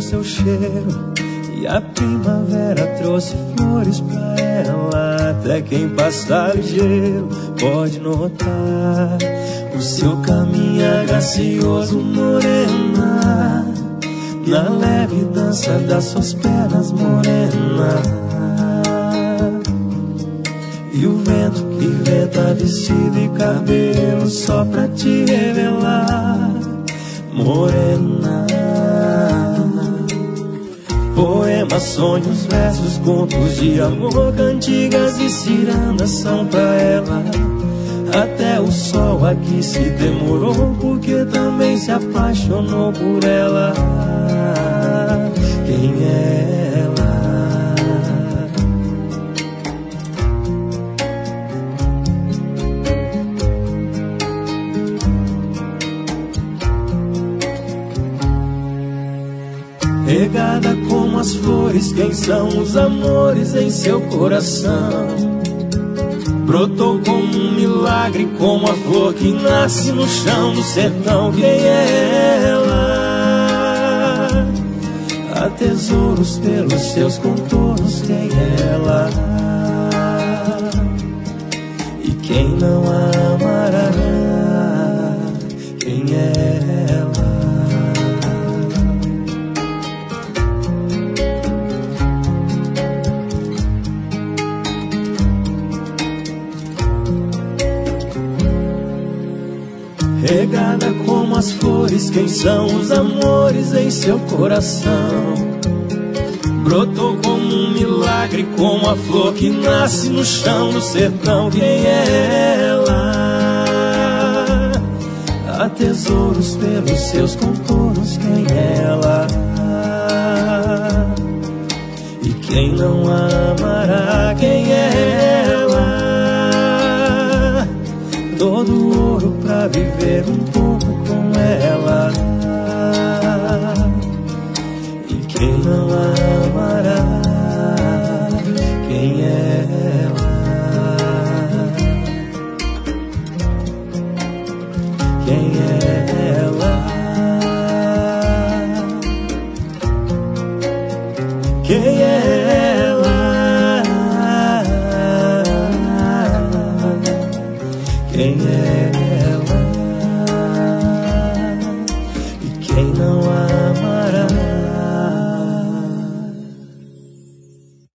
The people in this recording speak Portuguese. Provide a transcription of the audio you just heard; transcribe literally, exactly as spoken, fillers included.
seu cheiro, e a primavera trouxe flores pra ela. Até quem passa ligeiro pode notar o seu caminhar gracioso, morena, na leve dança das suas pernas, morena. E o vento que venta vestido e cabelo só pra te revelar, morena. Poemas, sonhos, versos, contos de amor, cantigas e cirandas são pra ela. Até o sol aqui se demorou, porque também se apaixonou por ela. Quem é ela? Regada como as flores, quem são os amores em seu coração? Brotou como um milagre, como a flor que nasce no chão do sertão. Quem é ela? Há tesouros pelos seus contornos. Quem é ela? E quem não a amará? Quem é ela? Regada como as flores, quem são os amores em seu coração? Brotou como um milagre, como a flor que nasce no chão do sertão. Quem é ela? Há tesouros pelos seus contornos. Quem é ela? E quem não a amará? Quem é ela? Todo ouro pra viver um pouco com ela. E quem não a amará? Quem é ela? Quem é ela? Quem é ela? Quem é ela? E quem não a